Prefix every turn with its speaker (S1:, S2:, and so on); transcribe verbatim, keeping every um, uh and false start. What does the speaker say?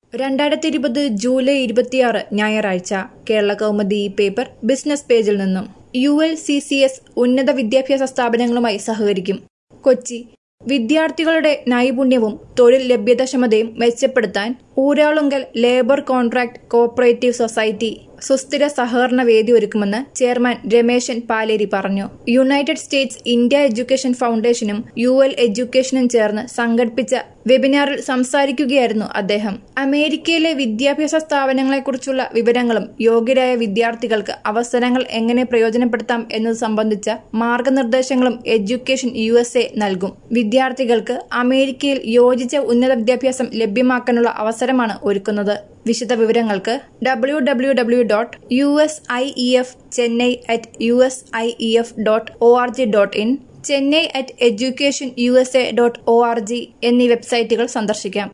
S1: രണ്ടായിരത്തി ഇരുപത് ജൂലൈ ഇരുപത്തിയാറ് ഞായറാഴ്ച കേരള കൗമുദി പേപ്പർ ബിസിനസ് പേജിൽ നിന്നും U L C C S ഉന്നത വിദ്യാഭ്യാസ സ്ഥാപനങ്ങളുമായി സഹകരിക്കും. കൊച്ചി വിദ്യാർത്ഥികളുടെ നൈപുണ്യവും തൊഴിൽ ലഭ്യതക്ഷമതയും മെച്ചപ്പെടുത്താൻ Uralungal labour contract cooperative society സുസ്ഥിര സഹകരണ വേദി ഒരുക്കുമെന്ന് ചെയർമാൻ രമേശൻ പാലേരി പറഞ്ഞു. യുണൈറ്റഡ് സ്റ്റേറ്റ്സ് ഇന്ത്യ എഡ്യൂക്കേഷൻ ഫൗണ്ടേഷനും യു എൽ എഡ്യൂക്കേഷനും ചേർന്ന് സംഘടിപ്പിച്ച വെബിനാറിൽ സംസാരിക്കുകയായിരുന്നു അദ്ദേഹം. അമേരിക്കയിലെ വിദ്യാഭ്യാസ സ്ഥാപനങ്ങളെക്കുറിച്ചുള്ള വിവരങ്ങളും യോഗ്യരായ വിദ്യാർത്ഥികൾക്ക് അവസരങ്ങൾ എങ്ങനെ പ്രയോജനപ്പെടുത്താം എന്നത് സംബന്ധിച്ച മാർഗനിർദ്ദേശങ്ങളും എഡ്യൂക്കേഷൻ യു എസ് എ നൽകും. വിദ്യാർത്ഥികൾക്ക് അമേരിക്കയിൽ യോജിച്ച ഉന്നത വിദ്യാഭ്യാസം ലഭ്യമാക്കാനുള്ള അവസരമാണ് ഒരുക്കുന്നത്. വിശദ വിവരങ്ങൾക്ക് W W W dot U S I E F Chennai at U S I E F dot O R G dot in, Chennai at education U S A dot O R G എന്നീ വെബ്സൈറ്റുകൾ സന്ദർശിക്കാം.